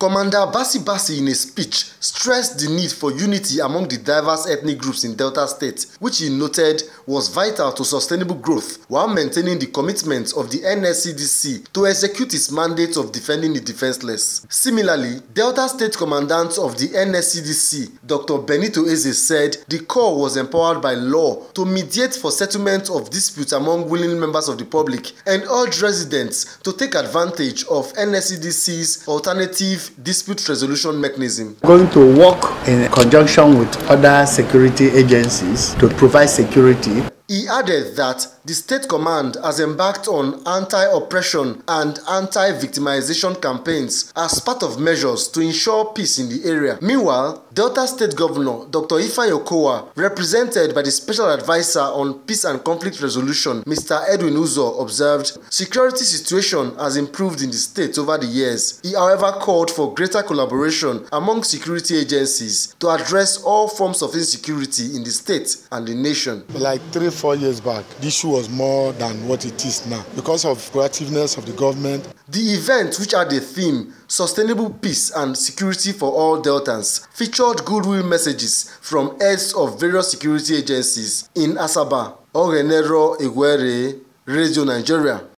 Commander Basi Basi, in a speech, stressed the need for unity among the diverse ethnic groups in Delta State, which he noted was vital to sustainable growth, while maintaining the commitment of the NSCDC to execute its mandate of defending the defenseless. Similarly, Delta State Commandant of the NSCDC, Dr. Benito Eze, said the Corps was empowered by law to mediate for settlement of disputes among willing members of the public and urged residents to take advantage of NSCDC's alternative dispute resolution mechanism. Going to work in conjunction with other security agencies to provide security. He added that the State Command has embarked on anti-oppression and anti-victimization campaigns as part of measures to ensure peace in the area. Meanwhile, Delta State Governor Dr. Ifeanyi Okowa, represented by the Special Advisor on Peace and Conflict Resolution, Mr. Edwin Uzo, observed security situation has improved in the state over the years. He, however, called for greater collaboration among security agencies to address all forms of insecurity in the state and the nation. Like 3-4 years back, the issue was more than what it is now because of proactiveness of the government. The event, which had the theme Sustainable Peace and Security for All Deltans, featured goodwill messages from heads of various security agencies in Asaba. Ogenero Egwere, Radio Nigeria.